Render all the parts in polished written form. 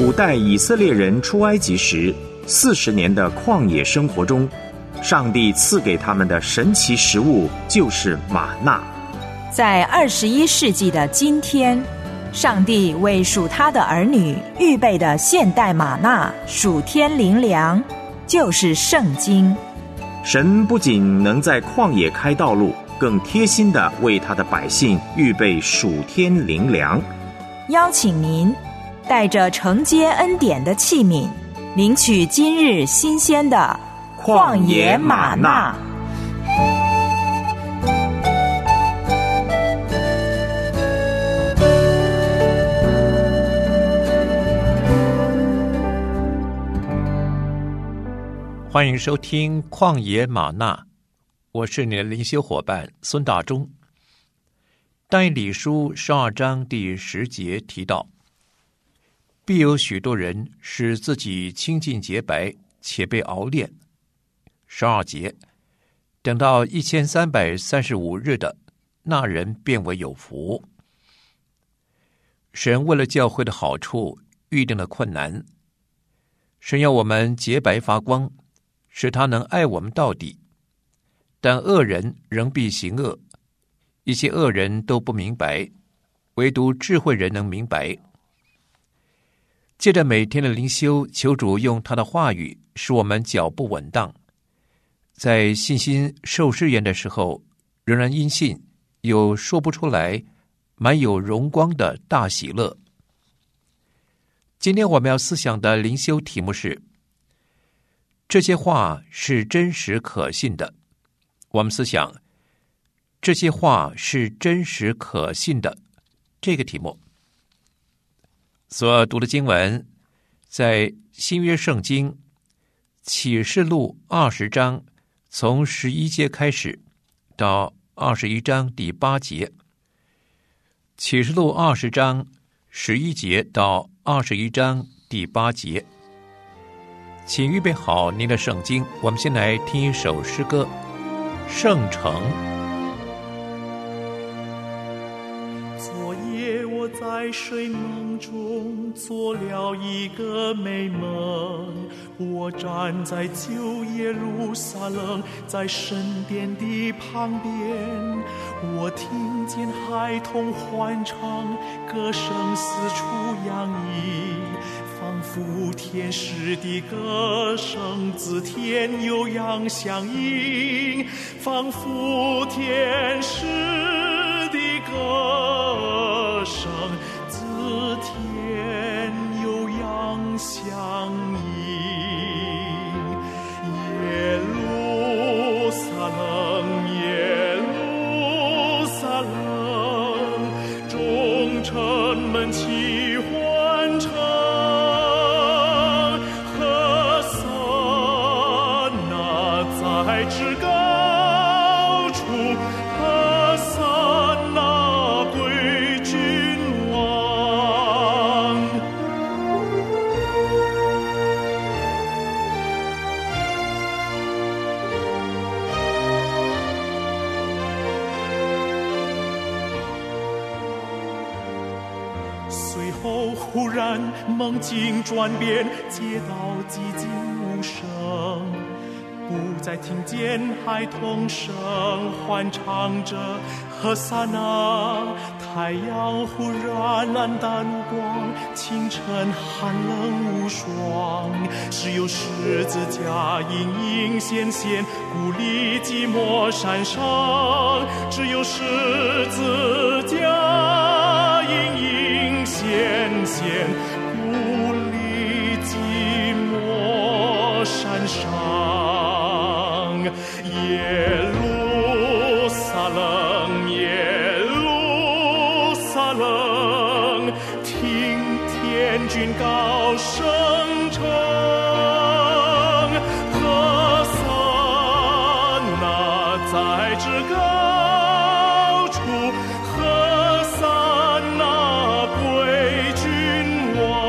古代以色列人出埃及时40年的旷野生活中，上帝赐给他们的神奇食物就是玛纳。 在21世纪的今天，上帝为属他的儿女预备的现代玛纳属天灵粮，就是圣经。 神不仅能在旷野开道路，更贴心地为他的百姓预备属天灵粮。 邀请您带着承接恩典的器皿，领取今日新鲜的旷野玛纳。 欢迎收听旷野玛纳，我是你的灵修伙伴孙大中。但以理书12章第10节提到，必有许多人使自己清净洁白，且被熬炼。12节，等到1335日的那人便为有福。神为了教会的好处预定了困难，神要我们洁白发光，使他能爱我们到底。但恶人仍必行恶，一些恶人都不明白，唯独智慧人能明白。借着每天的灵修，求主用他的话语使我们脚步稳当，在信心受试验的时候，仍然因信有说不出来满有荣光的大喜乐。今天我们要思想的灵修题目是，这些话是真实可信的。我们思想，这些话是真实可信的这个题目。所读的经文在新约圣经启示录20章从11节开始到21章第8节，启示录20章11节到21章第8节。请预备好您的圣经，我们先来听一首诗歌《圣城》。 昨夜我在睡梦中做了一个美梦，我站在旧耶路撒冷，在神殿的旁边，我听见孩童欢唱，歌声四处洋溢，仿佛天使的歌声自天悠扬响应，仿佛天使的歌声自天悠扬响应。耶路撒冷，耶路撒冷，众城门齐欢唱，和散那在至高处，和散那归君王。随后忽然梦境转变，街道寂静无声，不再听见孩童声欢唱着和撒那。太阳忽然暗淡无光，清晨寒冷无霜，只有十字架隐隐显现，孤立寂寞山上，只有十字架隐隐显现，孤立寂寞山上。耶路撒冷，耶路撒冷，听天军高声称，和散那在至高处，和散那归君王。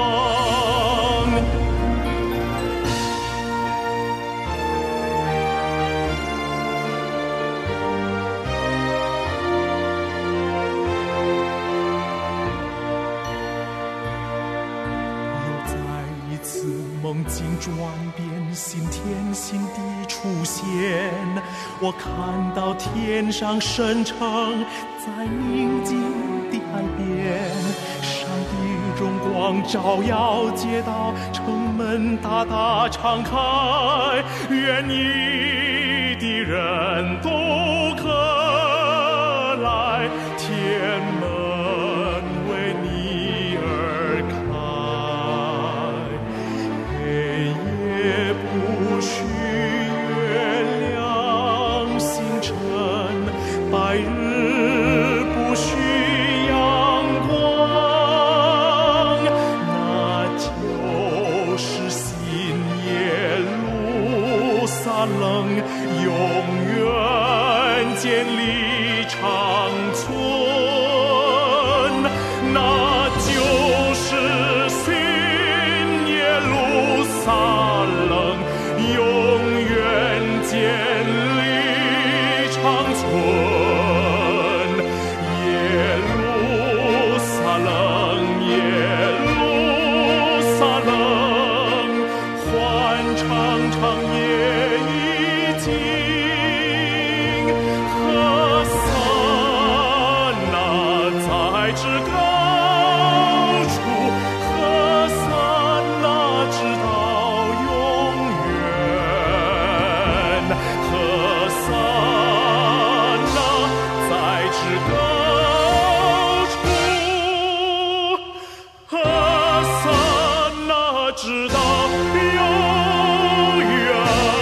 境转变，新天新地出现，我看到天上神城在宁静的海边，上帝荣光照耀街道，城门大大敞开，愿意的人都可来，天门为你而开，黑夜不需月亮星辰，白日不需阳光，那就是新耶路撒冷，永远建立长存，那就是新耶路撒冷，永远建立长存。耶路撒冷，耶路撒冷，欢唱唱夜已经，何塞那在至高处，何塞那直到永远，何塞那在至高处，何塞那直到永远。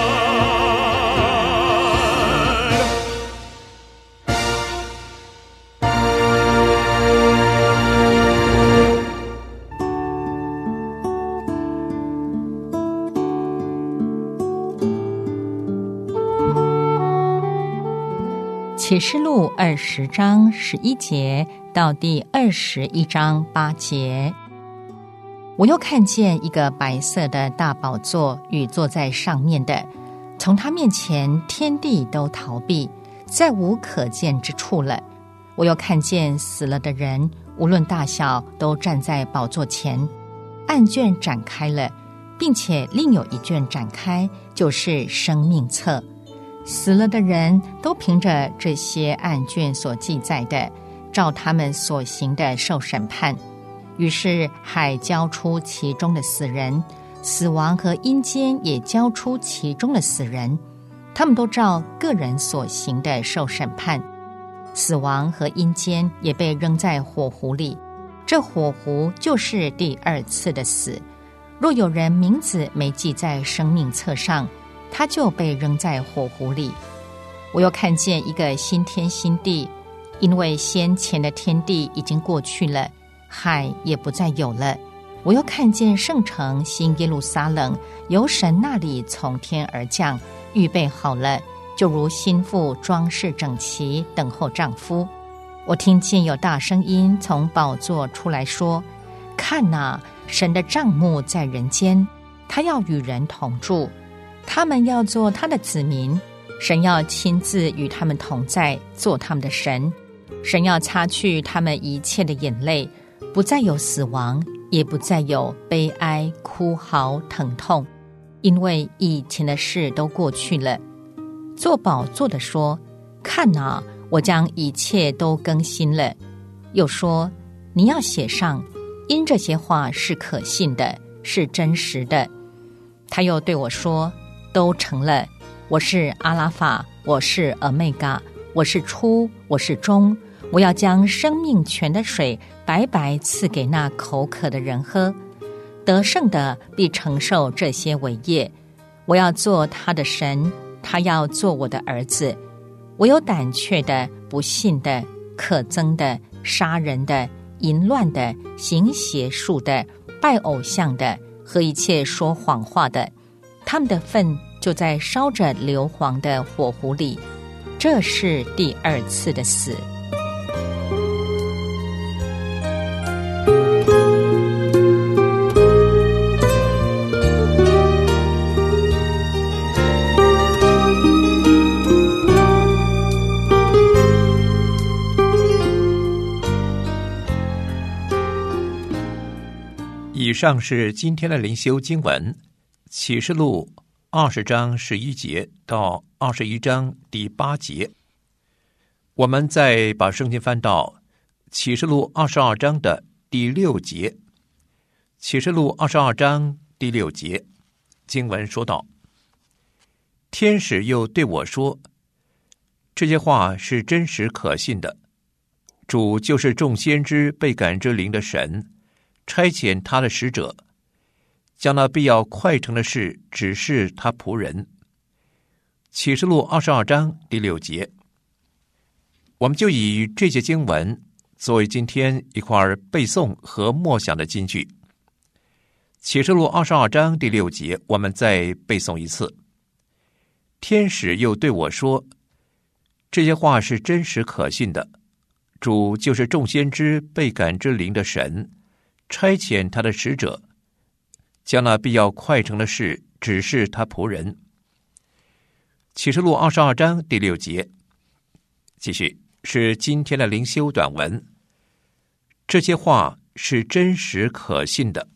启示录20章11节到第21章8节。我又看见一个白色的大宝座与坐在上面的，从他面前天地都逃避，再无可见之处了。我又看见死了的人，无论大小，都站在宝座前，案卷展开了，并且另有一卷展开，就是生命册。死了的人都凭着这些案卷所记载的，照他们所行的受审判。于是海交出其中的死人，死亡和阴间也交出其中的死人，他们都照个人所行的受审判。死亡和阴间也被扔在火湖里，这火湖就是第二次的死。若有人名字没记在生命册上，他就被扔在火湖里。我又看见一个新天新地，因为先前的天地已经过去了，海也不再有了。我又看见圣城新耶路撒冷由神那里从天而降，预备好了，就如新妇装饰整齐，等候丈夫。我听见有大声音从宝座出来说，看哪，神的帐幕在人间，他要与人同住，他们要做他的子民，神要亲自与他们同在，做他们的神。神要擦去他们一切的眼泪，不再有死亡，也不再有悲哀、哭嚎、疼痛，因为以前的事都过去了。坐宝座的说，看哪，我将一切都更新了。又说，你要写上，因这些话是可信的，是真实的。他又对我说，都成了。我是阿拉法，我是俄梅嘎，我是初，我是终。我要将生命泉的水白白赐给那口渴的人喝，得胜的必承受这些为业。我要做他的神，他要做我的儿子。我有胆怯的、不信的、可憎的、杀人的、淫乱的、行邪术的、拜偶像的和一切说谎话的，他们的份就在烧着硫磺的火湖里。这是第二次的死。 以上是今天的灵修经文， 启示录20章11节到21章第8节。我们再把圣经翻到启示录22章的第6节。启示录22章第6节，经文说道：天使又对我说，这些话是真实可信的，主就是众先知被感之灵的神，差遣他的使者，将那必要快成的事指示他仆人。启示录22章第6节。我们就以这节经文作为今天一块背诵和默想的金句。启示录22章第6节，我们再背诵一次。天使又对我说，这些话是真实可信的，主就是众先知被感之灵的神，差遣他的使者，将那必要快成的事指示他仆人。启示录22章第6节，继续是今天的灵修短文。这些话是真实可信的。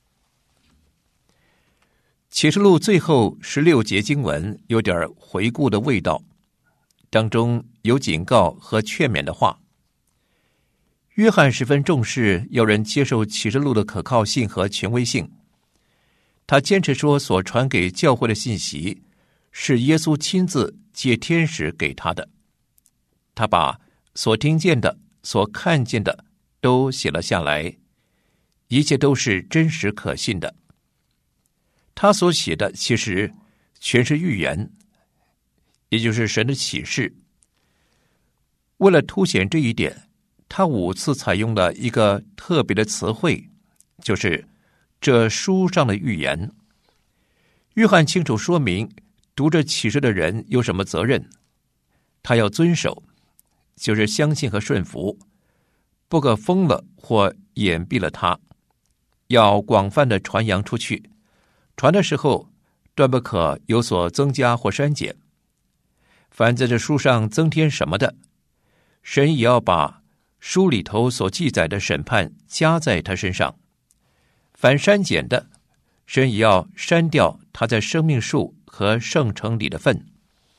启示录最后16节经文有点回顾的味道，当中有警告和劝勉的话。约翰十分重视要人接受启示录的可靠性和权威性，他坚持说所传给教会的信息是耶稣亲自借天使给他的。他把所听见的、所看见的都写了下来，一切都是真实可信的。他所写的其实全是预言，也就是神的启示。为了凸显这一点，他5次采用了一个特别的词汇，就是这书上的预言。约翰清楚说明读这启示的人有什么责任，他要遵守，就是相信和顺服，不可封了或掩蔽了它，要广泛的传扬出去，传的时候断不可有所增加或删减。凡在这书上增添什么的，神也要把书里头所记载的审判加在他身上；凡删减的，神也要删掉他在生命树和圣城里的份。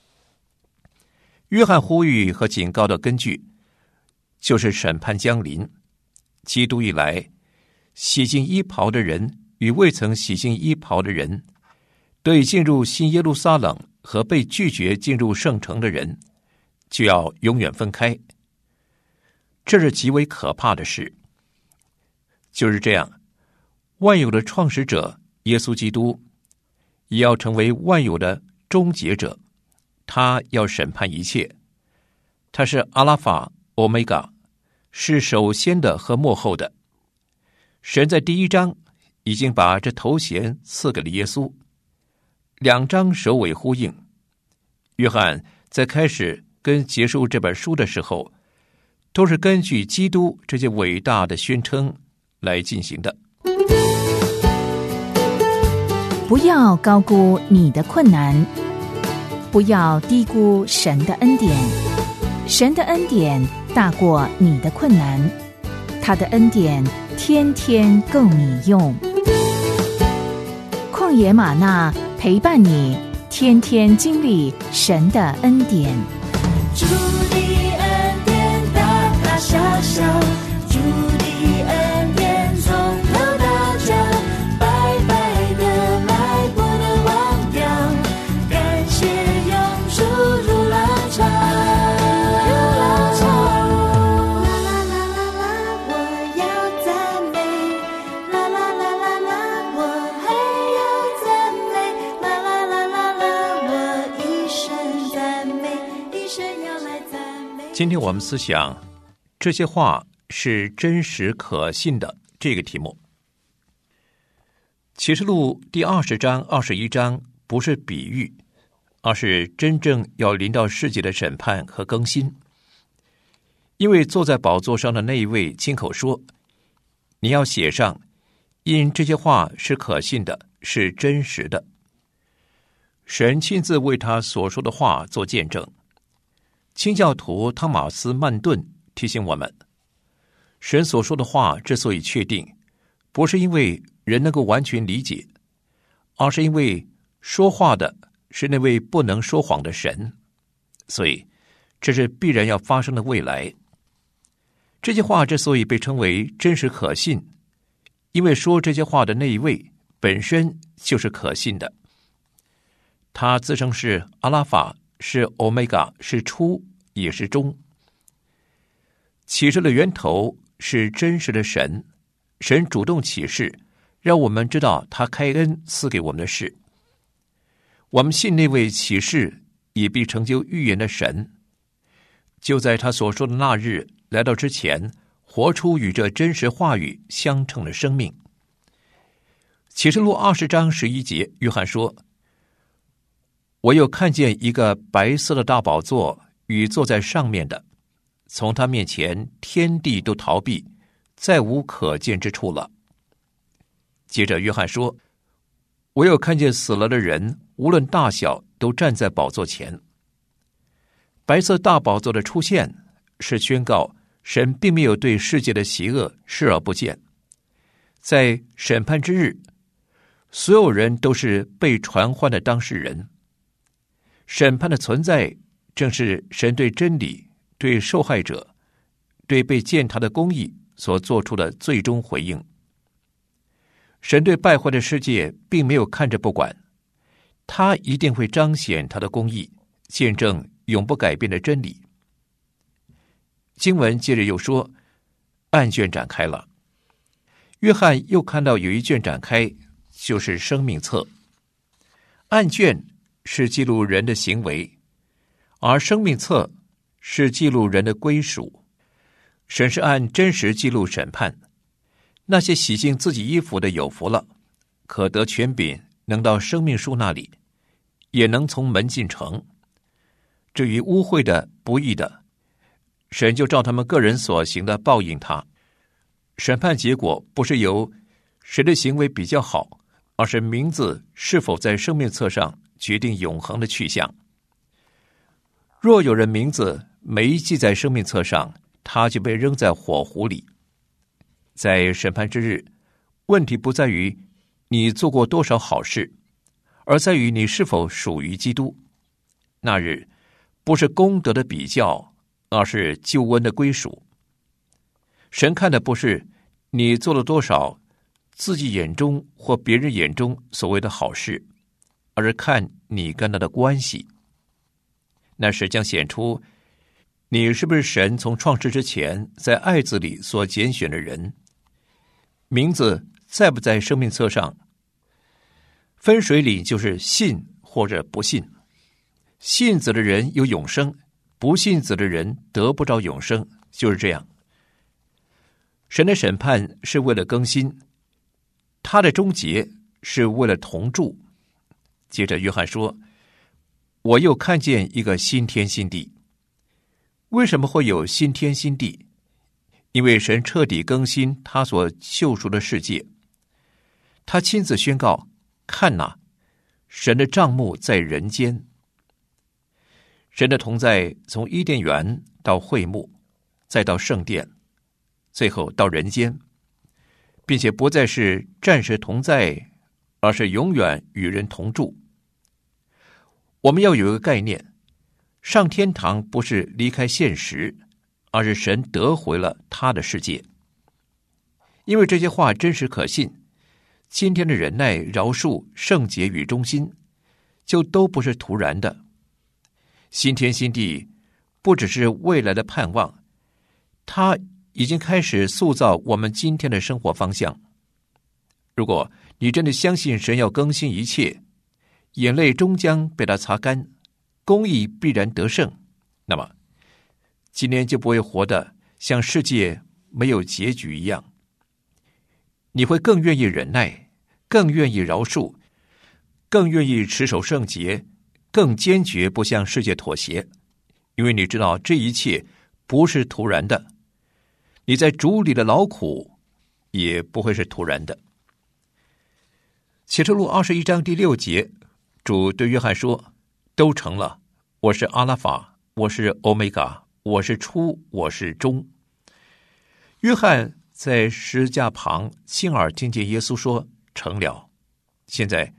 约翰呼吁和警告的根据就是审判将临，基督一来，洗净衣袍的人与未曾洗净衣袍的人，得以进入新耶路撒冷和被拒绝进入圣城的人，就要永远分开。这是极为可怕的事。就是这样，万有的创始者耶稣基督也要成为万有的终结者，他要审判一切。他是阿拉法、欧米伽，是首先的和末后的。神在第1章已经把这头衔赐给了耶稣，2章首尾呼应。约翰在开始跟结束这本书的时候，都是根据基督这些伟大的宣称来进行的。 不要高估你的困难，不要低估神的恩典。神的恩典大过你的困难，他的恩典天天够你用。旷野吗哪陪伴你，天天经历神的恩典。 主的恩典大大小小，主的恩典从头到脚，白白的来不能忘掉，感谢永驻如浪潮，如浪潮。啦啦啦啦啦，我要赞美，啦啦啦啦啦，我还要赞美，啦啦啦啦啦，我一生赞美，一生要来赞美。 今天我们思想这些话是真实可信的这个题目。启示录第20章、21章不是比喻，而是真正要临到世界的审判和更新。因为坐在宝座上的那一位亲口说，你要写上，因这些话是可信的，是真实的。神亲自为他所说的话做见证。清教徒汤马斯·曼顿提醒我们，神所说的话之所以确定，不是因为人能够完全理解， 而是因为说话的是那位不能说谎的神，所以这是必然要发生的未来。这些话之所以被称为真实可信，因为说这些话的那一位本身就是可信的。他自称是阿拉法，是欧米伽，是初，也是终。启示的源头是真实的神，神主动启示，让我们知道他开恩赐给我们的事。我们信那位启示也必成就预言的神，就在他所说的那日来到之前，活出与这真实话语相称的生命。启示录20章11节，约翰说：我又看见一个白色的大宝座与坐在上面的，从他面前天地都逃避，再无可见之处了。接着约翰说：我又看见死了的人，无论大小，都站在宝座前。白色大宝座的出现是宣告神并没有对世界的邪恶视而不见。在审判之日，所有人都是被传唤的当事人。审判的存在正是神对真理、对受害者、对被践踏的公义所做出的最终回应。神对败坏的世界并没有看着不管，他一定会彰显他的公义，见证永不改变的真理。经文接着又说，案卷展开了。约翰又看到有一卷展开，就是生命册。案卷是记录人的行为，而生命册是记录人的归属。神是按真实记录审判，那些洗净自己衣服的有福了，可得权柄，能到生命树那里，也能从门进城。至于污秽的、不义的，神就照他们个人所行的报应他。审判结果不是由谁的行为比较好，而是名字是否在生命册上决定永恒的去向。若有人名字没记在生命册上，他就被扔在火湖里。在审判之日，问题不在于你做过多少好事，而在于你是否属于基督。那日不是功德的比较，而是救恩的归属。神看的不是你做了多少自己眼中或别人眼中所谓的好事，而是看你跟他的关系。那时将显出你是不是神从创世之前在爱子里所拣选的人。名字在不在生命册上，分水岭就是信或者不信。信子的人有永生，不信子的人得不着永生，就是这样。神的审判是为了更新，他的终结是为了同住。接着约翰说，我又看见一个新天新地。为什么会有新天新地？因为神彻底更新他所救赎的世界。他亲自宣告，看哪，神的帐幕在人间。神的同在从伊甸园到会幕，再到圣殿，最后到人间，并且不再是暂时同在，而是永远与人同住。我们要有一个概念，上天堂不是离开现实，而是神得回了他的世界。因为这些话真实可信，今天的忍耐、饶恕、圣洁与忠心，就都不是突然的。新天新地不只是未来的盼望，它已经开始塑造我们今天的生活方向。如果你真的相信神要更新一切，眼泪终将被他擦干，公义必然得胜，那么今天就不会活得像世界没有结局一样。你会更愿意忍耐，更愿意饶恕，更愿意持守圣洁，更坚决不向世界妥协，因为你知道这一切不是突然的，你在主里的劳苦也不会是突然的。启示录21章第6节，主对约翰说，都成了，我是阿拉法，我是欧米伽，我是初，我是终。约翰在十字架旁亲耳听见耶稣说，成了。现在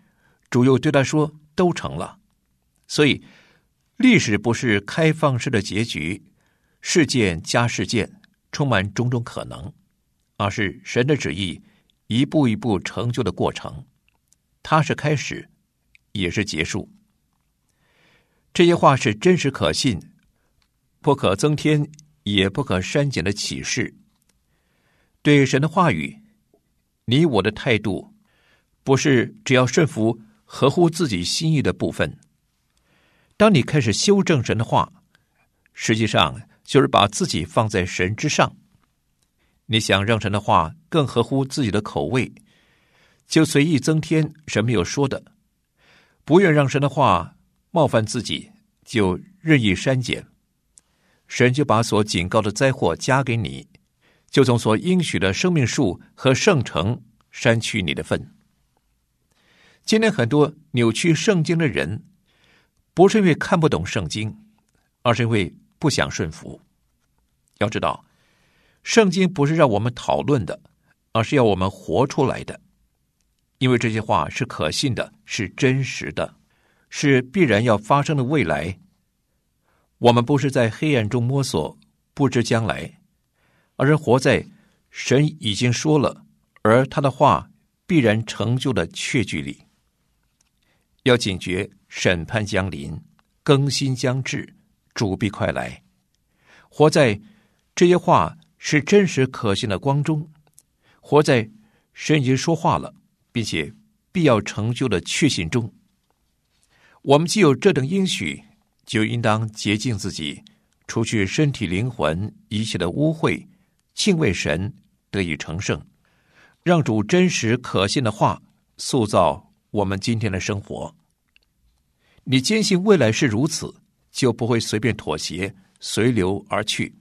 主又对他说，都成了。所以历史不是开放式的结局，事件加事件，充满种种可能，而是神的旨意一步一步成就的过程。它是开始，也是结束。这些话是真实可信，不可增添也不可删减的启示。对神的话语，你我的态度不是只要顺服合乎自己心意的部分。当你开始修正神的话，实际上就是把自己放在神之上。你想让神的话更合乎自己的口味，就随意增添神没有说的；不愿让神的话冒犯自己，就任意删减。神就把所警告的灾祸加给你，就从所应许的生命树和圣城删去你的份。今天很多扭曲圣经的人，不是因为看不懂圣经，而是因为不想顺服。要知道，圣经不是让我们讨论的，而是要我们活出来的。因为这些话是可信的，是真实的，是必然要发生的未来。我们不是在黑暗中摸索不知将来，而是活在神已经说了，而他的话必然成就的确据里。要警觉审判将临，更新将至，主必快来。活在这些话是真实可信的光中，活在神已经说话了并且必要成就的确信中。我们既有这等应许，就应当洁净自己，除去身体灵魂一切的污秽，敬畏神，得以成圣，让主真实可信的话塑造我们今天的生活。你坚信未来是如此，就不会随便妥协，随流而去。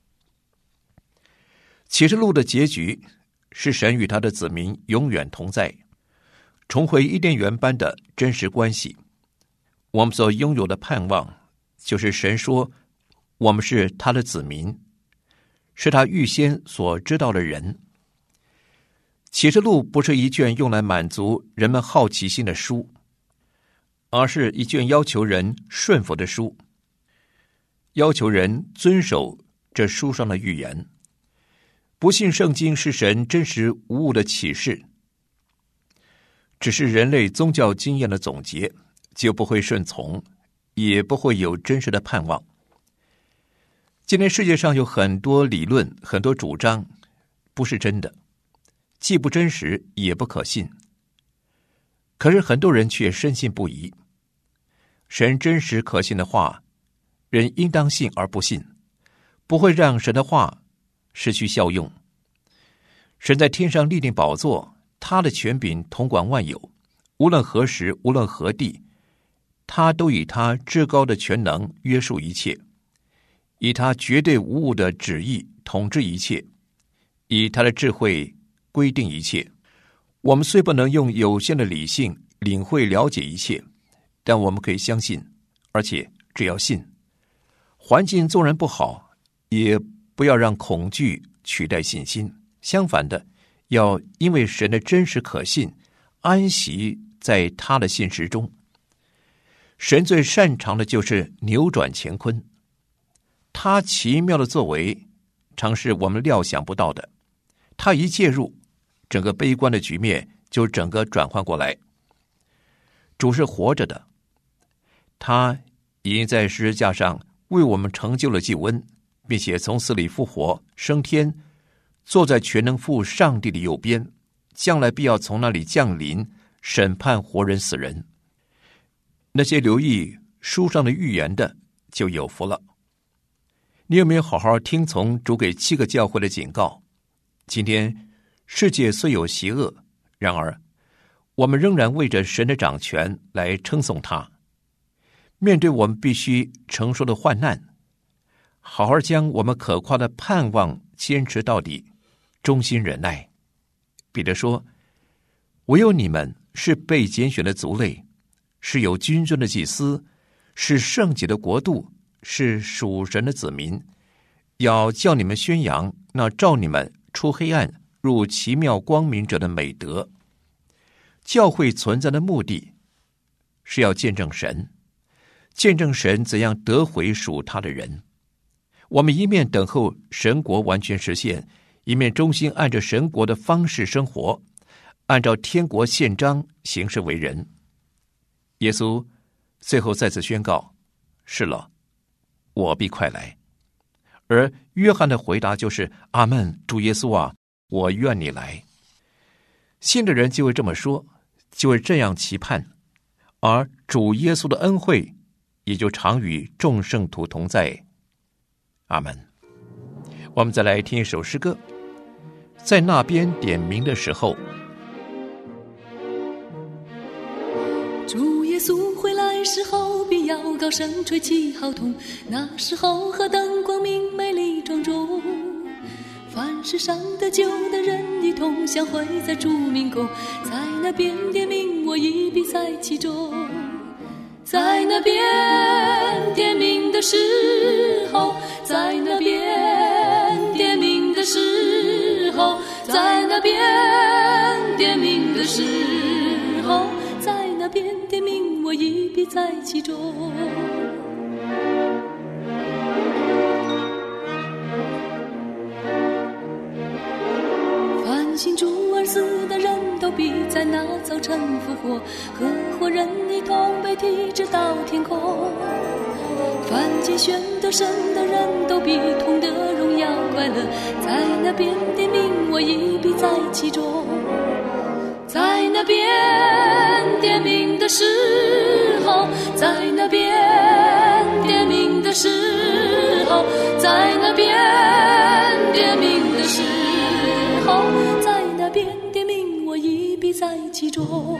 启示录的结局是神与他的子民永远同在，重回伊甸园般的真实关系。我们所拥有的盼望，就是神说我们是他的子民，是他预先所知道的人。启示录不是一卷用来满足人们好奇心的书，而是一卷要求人顺服的书，要求人遵守这书上的预言。不信圣经是神真实无误的启示，只是人类宗教经验的总结，就不会顺从，也不会有真实的盼望。今天世界上有很多理论，很多主张不是真的，既不真实也不可信，可是很多人却深信不疑。神真实可信的话，人应当信而不信，不会让神的话失去效用。神在天上立定宝座，他的权柄统管万有，无论何时，无论何地，他都以他至高的全能约束一切，以他绝对无误的旨意统治一切，以他的智慧规定一切。我们虽不能用有限的理性领会了解一切，但我们可以相信，而且只要信。环境纵然不好，也不要让恐惧取代信心，相反的，要因为神的真实可信，安息在他的信实中。神最擅长的就是扭转乾坤，他奇妙的作为常是我们料想不到的，他一介入，整个悲观的局面就整个转换过来。主是活着的，他已经在十字架上为我们成就了救恩，并且从死里复活升天，坐在全能父上帝的右边，将来必要从那里降临，审判活人死人。那些留意书上的预言的就有福了。你有没有好好听从主给7个教会的警告？今天世界虽有邪恶，然而我们仍然为着神的掌权来称颂他。面对我们必须承受的患难，好好将我们可夸的盼望坚持到底，忠心忍耐。彼得说，唯有你们是被拣选的族类，是有君尊的祭司，是圣洁的国度，是属神的子民，要叫你们宣扬那召你们出黑暗入奇妙光明者的美德。教会存在的目的是要见证神，见证神怎样得回属他的人。我们一面等候神国完全实现，一面忠心按着神国的方式生活，按照天国宪章行事为人。耶稣最后再次宣告：是了，我必快来。而约翰的回答就是：阿们，主耶稣啊，我愿你来。信的人就会这么说，就会这样期盼，而主耶稣的恩惠也就常与众圣徒同在。阿们。我们再来听一首诗歌，在那边点名的时候。 主耶稣回来时候，必要高声吹起号筒，那时候和灯光明美丽庄重。凡世上得救的人一同相会在主名宫，在那边点名，我已必在其中。在那边点名的时候，在那边点名的时候，在那边点名的时候，在那边点名，我已必在其中。信主而死的人都必在那早晨复活，合伙人一同被提直到天空。凡拣选得神的人都必同得荣耀快乐，在那边点名，我已必在其中。在那边点名的时候，在那边点名的时候，在那边点名的时候，在那边点名，我已必在其中。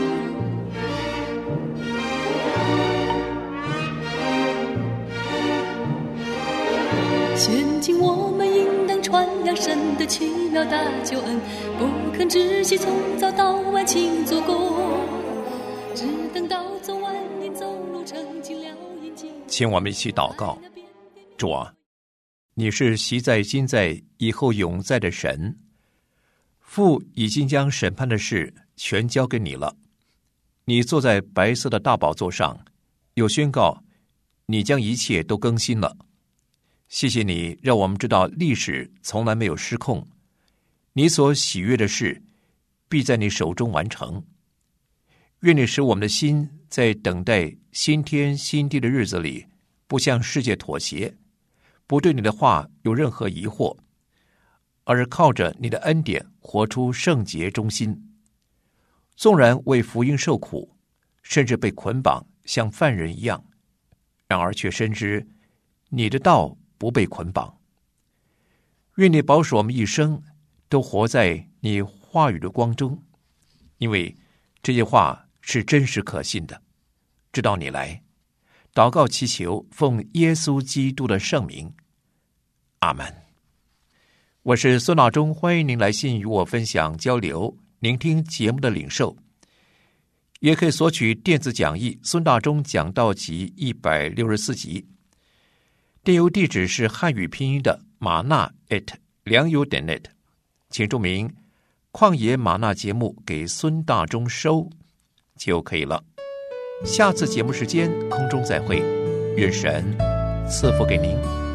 现今我们应当传扬神的奇妙大救恩，不肯止息，从早到晚勤做工，只等到走完年，走路成尽了引进。 请我们一起祷告。主啊，你是昔在今在以后永在的神，父已经将审判的事全交给你了。你坐在白色的大宝座上，又宣告你将一切都更新了。谢谢你让我们知道历史从来没有失控，你所喜悦的事必在你手中完成。愿你使我们的心在等待新天新地的日子里，不向世界妥协，不对你的话有任何疑惑，而是靠着你的恩典活出圣洁忠心。纵然为福音受苦，甚至被捆绑像犯人一样，然而却深知你的道不被捆绑。愿你保守我们一生都活在你话语的光中，因为这些话是真实可信的。直到你来，祷告祈求，奉耶稣基督的圣名，阿们。我是孙大中，欢迎您来信与我分享交流，聆听节目的领受。也可以索取电子讲义《孙大中讲道集》164集，电邮地址是汉语拼音的玛纳@良友.net，请注明旷野玛纳节目给孙大中收就可以了。下次节目时间空中再会，愿神赐福给您。